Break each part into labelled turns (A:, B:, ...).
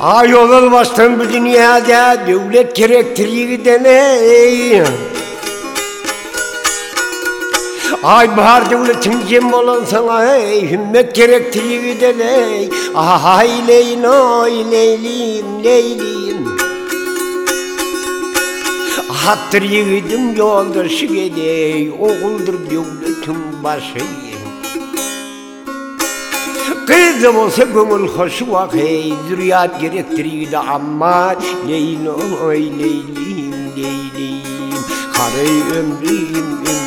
A: Yol olmazsan bu dünyada devlet gerektiriyor deney. Bahar devletin cem olan sana hümmet gerektiriyor deney. Leylim oy leylim leylim. Hattır yiğidim yoldaşı gedey, oğuldur devletin başı. Kızım olsa gönül hoşu vakey, zürriyat gerektirir de amma leylim oy leylim leylim. Kare ömrüm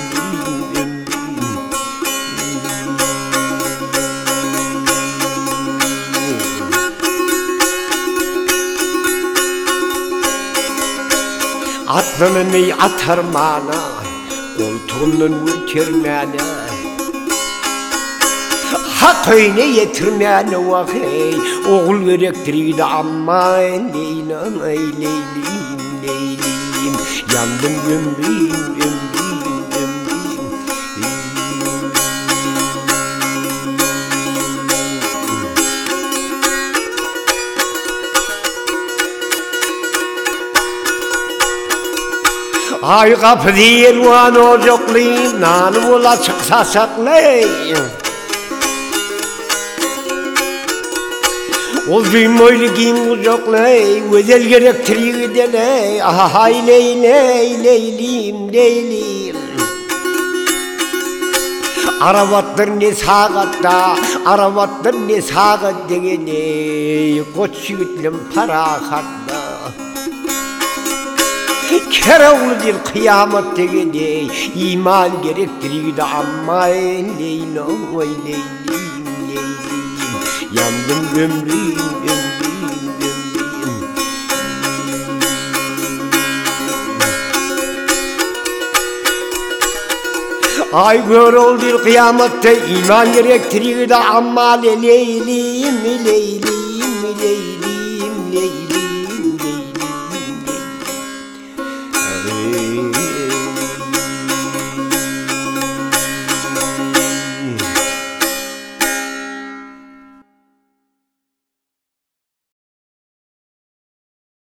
A: Atlını atar mana, koltuğunun uçurmana. Hak öyle yetirmene vakey, oğul gerektirir de amma leylim ey leylim leylim. Yandım ömrüm kapı değil ulan ocaklıyım, nanım ola çıksa saklayım. Olduyum öyle giyim ocaklayım, özel gerektirir deney. Leylim leylim. Aravatlar ne sağatta, aravatlar ne sağat degene, koç yiğitlim para hatta. Keravlıdır kıyamet degene, iman gerektirir de amma leylim oy leylim leylim. Yandım ömrüm gör oldur kıyamette, iman gerektirir de amma leylim leylim leylim leylim.